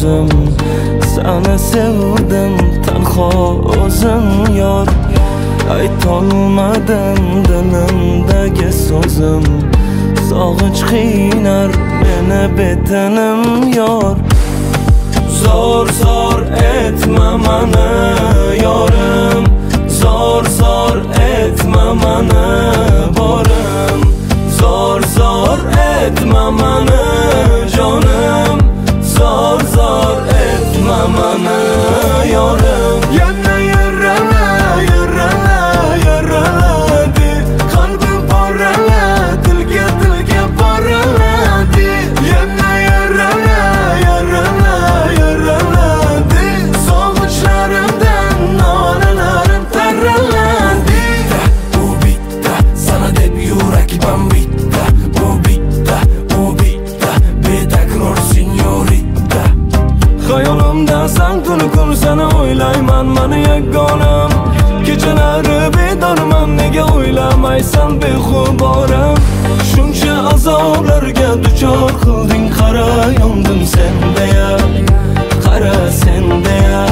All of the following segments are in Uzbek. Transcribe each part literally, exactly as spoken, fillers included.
o'zim Seni sevdim tanho o'zim yor Aytolmadim dilimdagi so'zim Sog'inch qiynar meni betinim yor Zor zor etma mani yorim Zor zor etma mani borim Zor zor etma mani jonim Zor zor etma mani yorim Yana yarala yarala yaraladi Qalbim porala dilga dilga poraladi Yana yarala yarala yaraladi Sog'inchlarimdan nolalarim taraladi Bu bitta sana deb yurakman bitta Bu bitta bu bitta betakror senyorita Hayolimda san tuni kun seni o'ylayman mani yagonam Kechalari bedorman nega o'ylamaysan behuboram Shuncha azoblarga duchor qilding qara yondim sendaya Qara sendaya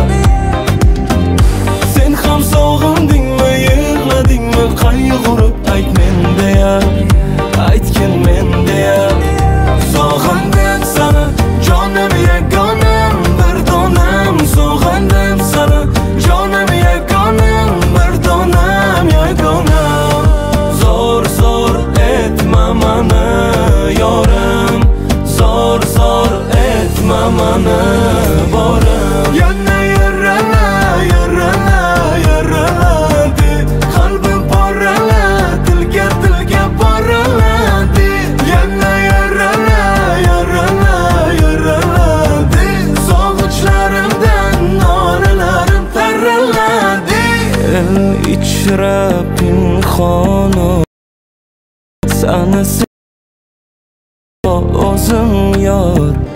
Sen ham sog'indingmi yig'ladingmi qayg'urib ayt mendaya Aytgin mendaya Sog'indim seni jonim yagonam bir donam Sog'indim seni jonim yagonam bir donam yagonam Zor zor etma mani yorim Zor zor etma mani borim Yana yarala yarala yaraladi Qalbim porala dilga dilga poraladi Yana yarala yarala yaraladi Sog'inchlarimdan nolalarim taraladi El ichra pinhonu Seni sevdim o'zim yor